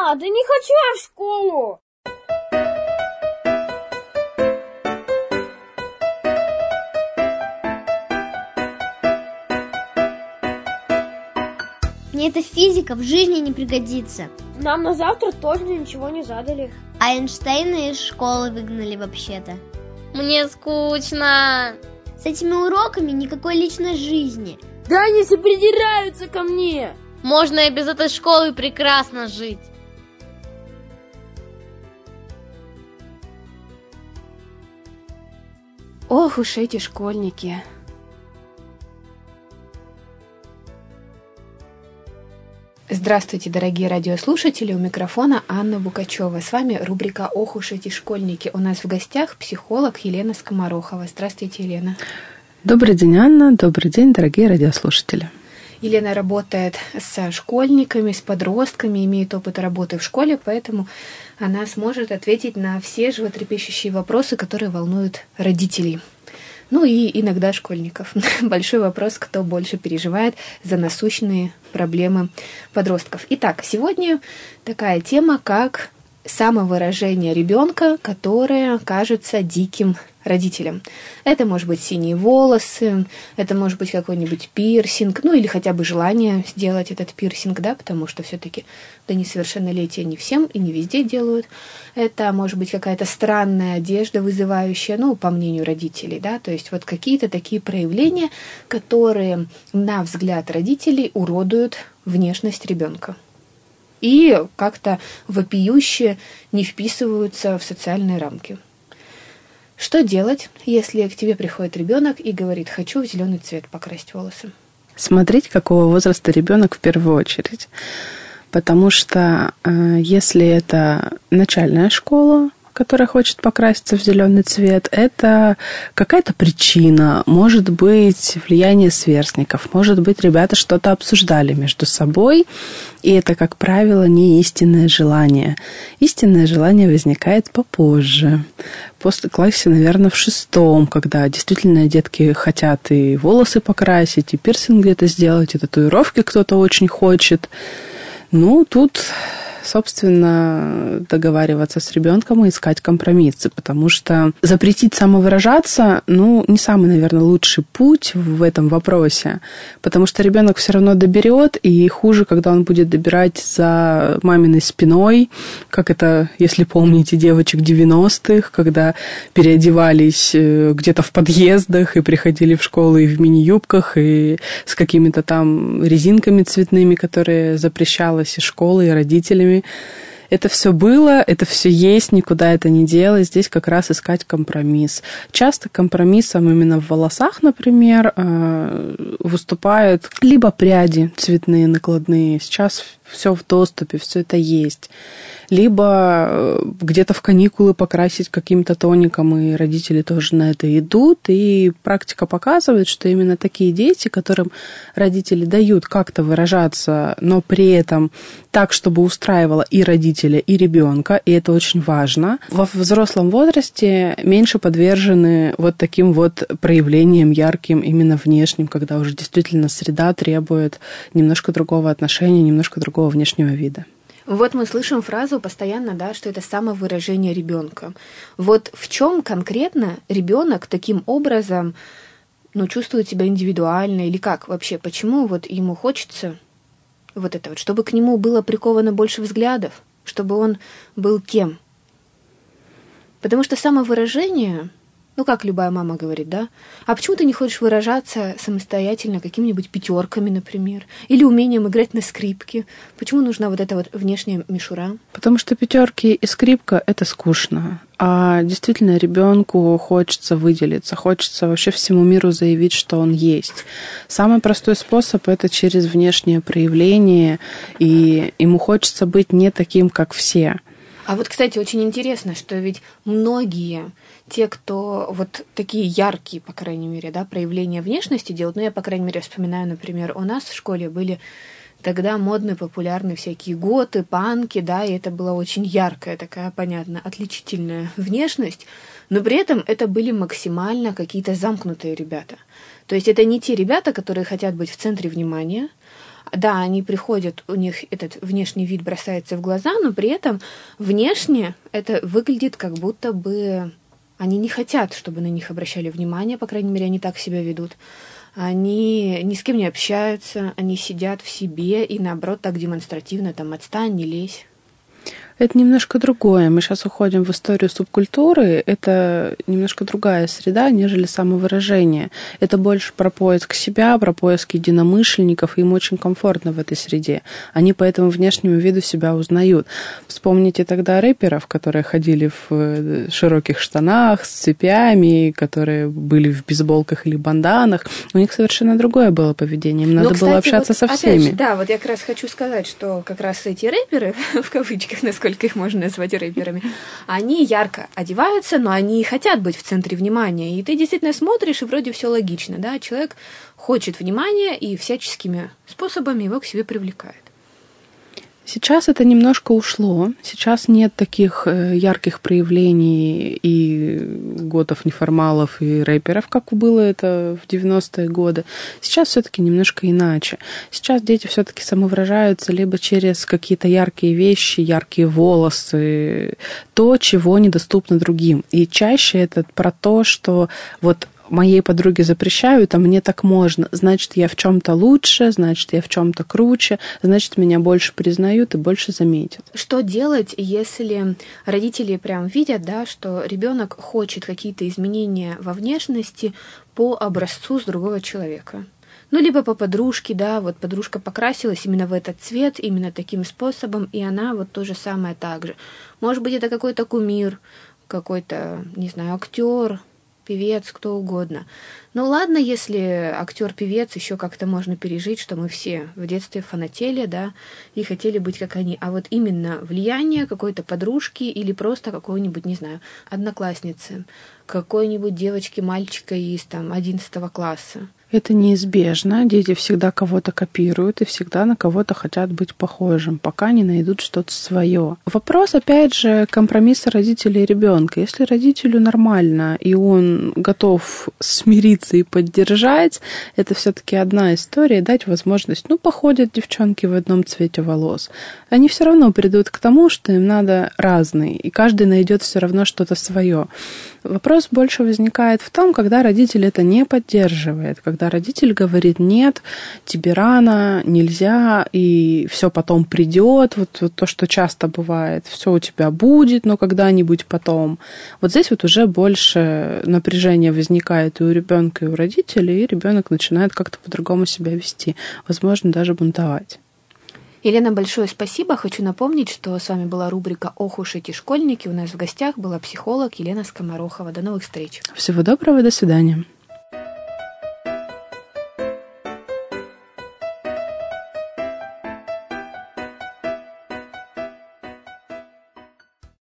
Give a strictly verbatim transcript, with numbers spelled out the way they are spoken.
надо, не хочу я в школу. Мне эта физика в жизни не пригодится. Нам на завтра точно ничего не задали. А Эйнштейна из школы выгнали вообще-то. Мне скучно. С этими уроками никакой личной жизни. Да они все придираются ко мне. Можно и без этой школы прекрасно жить. Ох уж эти школьники. Здравствуйте, дорогие радиослушатели, у микрофона Анна Букачева. С вами рубрика «Ох уж эти школьники». У нас в гостях психолог Елена Скоморохова. Здравствуйте, Елена. Добрый день, Анна. Добрый день, дорогие радиослушатели. Елена работает со школьниками, с подростками, имеет опыт работы в школе, поэтому она сможет ответить на все животрепещущие вопросы, которые волнуют родителей. Ну и иногда школьников. Большой вопрос, кто больше переживает за насущные проблемы подростков. Итак, сегодня такая тема, как самовыражение ребенка, которое кажется диким родителям. Это может быть синие волосы, это может быть какой-нибудь пирсинг, ну или хотя бы желание сделать этот пирсинг, да, потому что все-таки до несовершеннолетия не всем и не везде делают. Это может быть какая-то странная одежда, вызывающая, ну, по мнению родителей, да, то есть вот какие-то такие проявления, которые, на взгляд родителей, уродуют внешность ребенка и как-то вопиюще не вписываются в социальные рамки. Что делать, если к тебе приходит ребенок и говорит: хочу в зеленый цвет покрасить волосы? Смотреть, какого возраста ребенок в первую очередь. Потому что э, если это начальная школа, которая хочет покраситься в зеленый цвет, это какая-то причина, может быть влияние сверстников, может быть ребята что-то обсуждали между собой, и это, как правило, не истинное желание. Истинное желание возникает попозже, после классе, наверное, в шестом, когда действительно детки хотят и волосы покрасить, и пирсинг где-то сделать, и татуировки кто-то очень хочет. Ну, тут, собственно, договариваться с ребенком и искать компромиссы, потому что запретить самовыражаться, ну, не самый, наверное, лучший путь в этом вопросе, потому что ребенок все равно доберет, и хуже, когда он будет добирать за маминой спиной, как это, если помните, девочек девяностых, когда переодевались где-то в подъездах и приходили в школу и в мини-юбках, и с какими-то там резинками цветными, которые запрещалось и школой, и родителями. Это все было, это все есть, никуда это не делать. Здесь как раз искать компромисс. Часто компромиссом именно в волосах, например, выступают либо пряди цветные, накладные. Сейчас все в доступе, все это есть. Либо где-то в каникулы покрасить каким-то тоником, и родители тоже на это идут. И практика показывает, что именно такие дети, которым родители дают как-то выражаться, но при этом так, чтобы устраивало и родителя, и ребенка, и это очень важно, во взрослом возрасте меньше подвержены вот таким вот проявлениям ярким, именно внешним, когда уже действительно среда требует немножко другого отношения, немножко другого внешнего вида. Вот мы слышим фразу постоянно, да, что это самовыражение ребенка. Вот в чем конкретно ребенок таким образом, ну, чувствует себя индивидуально или как вообще? Почему вот ему хочется вот это вот, чтобы к нему было приковано больше взглядов, чтобы он был кем? Потому что самовыражение, ну, как любая мама говорит, да, а почему ты не хочешь выражаться самостоятельно какими-нибудь пятерками, например, или умением играть на скрипке? Почему нужна вот эта вот внешняя мишура? Потому что пятерки и скрипка — это скучно. А действительно ребенку хочется выделиться, хочется вообще всему миру заявить, что он есть. Самый простой способ — это через внешнее проявление, и ему хочется быть не таким, как все. А вот, кстати, очень интересно, что ведь многие, те, кто вот такие яркие, по крайней мере, да, проявления внешности делают, ну, я, по крайней мере, вспоминаю, например, у нас в школе были тогда модные, популярные всякие готы, панки, да, и это была очень яркая такая, понятно, отличительная внешность, но при этом это были максимально какие-то замкнутые ребята. То есть это не те ребята, которые хотят быть в центре внимания, Да, они приходят, у них этот внешний вид бросается в глаза, но при этом внешне это выглядит как будто бы они не хотят, чтобы на них обращали внимание, по крайней мере, они так себя ведут. Они ни с кем не общаются, они сидят в себе и, наоборот, так демонстративно там «отстань, не лезь». Это немножко другое. Мы сейчас уходим в историю субкультуры. Это немножко другая среда, нежели самовыражение. Это больше про поиск себя, про поиск единомышленников. Им очень комфортно в этой среде. Они по этому внешнему виду себя узнают. Вспомните тогда рэперов, которые ходили в широких штанах, с цепями, которые были в бейсболках или банданах. У них совершенно другое было поведение. Им надо, кстати, было общаться вот, со всеми. Опять же, да, вот я как раз хочу сказать, что как раз эти рэперы, в кавычках, насколько их можно назвать рэперами, они ярко одеваются, но они хотят быть в центре внимания. И ты действительно смотришь, и вроде все логично, да, человек хочет внимания и всяческими способами его к себе привлекает. Сейчас это немножко ушло. Сейчас нет таких ярких проявлений и готов, неформалов, и рэперов, как было это в девяностые годы. Сейчас все-таки немножко иначе. Сейчас дети все-таки самовыражаются либо через какие-то яркие вещи, яркие волосы, то, чего недоступно другим. И чаще это про то, что вот моей подруге запрещают, а мне так можно. Значит, я в чем-то лучше, значит, я в чем-то круче, значит, меня больше признают и больше заметят. Что делать, если родители прям видят, да, что ребенок хочет какие-то изменения во внешности по образцу с другого человека? Ну, либо по подружке, да, вот подружка покрасилась именно в этот цвет, именно таким способом, и она вот то же самое так же. Может быть, это какой-то кумир, какой-то, не знаю, актер, певец, кто угодно. Ну ладно, если актер-певец, еще как-то можно пережить, что мы все в детстве фанатели, да, и хотели быть как они. А вот именно влияние какой-то подружки или просто какой-нибудь, не знаю, одноклассницы, какой-нибудь девочки, мальчика из там одиннадцатого класса. Это неизбежно. Дети всегда кого-то копируют и всегда на кого-то хотят быть похожим, пока не найдут что-то свое. Вопрос, опять же, компромисса родителей и ребенка. Если родителю нормально, и он готов смириться и поддержать, это все-таки одна история, дать возможность, ну, походят девчонки в одном цвете волос. Они все равно придут к тому, что им надо разные, и каждый найдет все равно что-то свое. Вопрос больше возникает в том, когда родитель это не поддерживает, когда родитель говорит: нет, тебе рано, нельзя, и все потом придет, вот, вот то, что часто бывает, все у тебя будет, но когда-нибудь потом. Вот здесь вот уже больше напряжения возникает и у ребенка, и у родителей, и ребенок начинает как-то по-другому себя вести, возможно, даже бунтовать. Елена, большое спасибо. Хочу напомнить, что с вами была рубрика «Ох уж эти школьники». У нас в гостях была психолог Елена Скоморохова. До новых встреч. Всего доброго, до свидания.